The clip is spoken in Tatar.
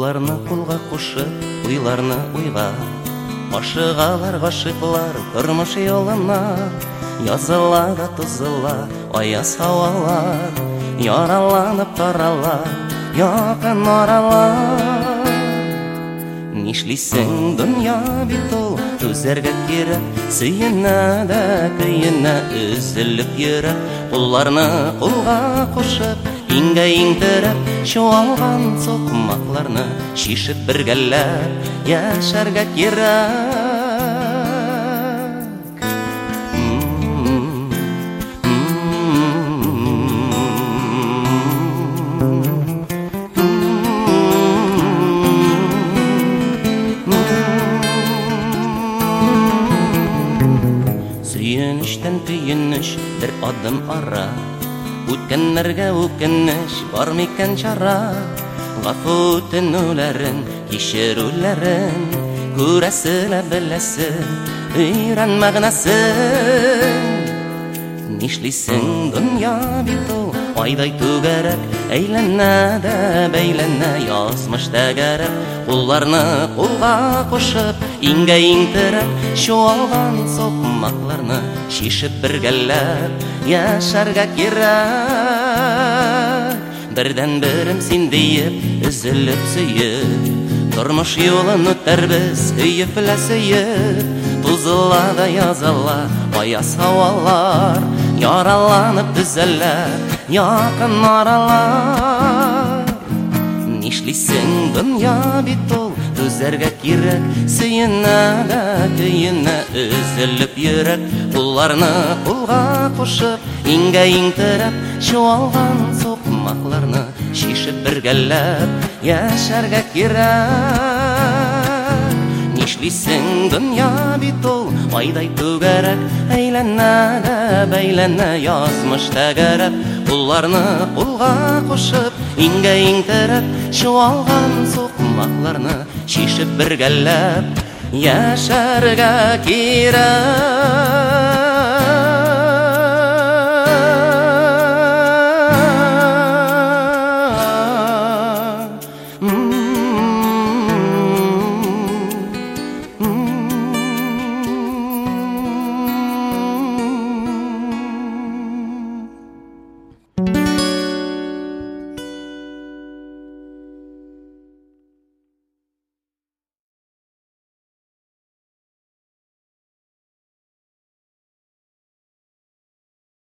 Кулларны кулга кушып, уйларны уйга, ашыгалар гашыклар тормыш юлына. Языла да тузыла аяз һавалар, яраланып тарала якын аралар. Нишлисең, дөнья бит ул, түзәргә кирәк, сөенә дә көенә, өзелеп йөрәк. Кулларны кулга кушып, иңгә иңдереп, чуалган сукмакларны шишеп бергәләп яшәргә кирәк. Сөенештән көенеш бер адым ара, үткәннәргә үкенеш бар микән чара. Гафу үтенүләрен, кичерүләрен, күрәсе лә беләсе, өйрән мәгънәсен. Нишлисең, дөнья бит ул, айдай түгәрәк, әйләнә дә бәйләнә язмыш тәгәрәк. Кулларны кулга кушып, иңгә иңдереп, чуалган сукмакларны шишеп бергәләп яшәргә кирәк. Бердән берем син диеп, өзелеп сөеп, тормыш юлын үтәрбез көеп лә сөеп. Тузыла да языла аяз һавалар, яраланып төзәләр якын аралар. Нишлисең, дөнья бит ул, түзәргә кирәк, сөенә дә көенә, өзелеп йөрәк. Кулларны кулга кушып, иңгә иңдереп, чуалган сукмакларны шишеп бергәләп яшәргә кирәк. Нишлисең, дөнья бит ул, айдай түгәрәк, әйләнә дә бәйләнә язмыш тәгәрәп. Кулларны кулга кушып, иңгә иңдереп, чуалган сукмакларны шишеп бергәләп яшәргә кирәк.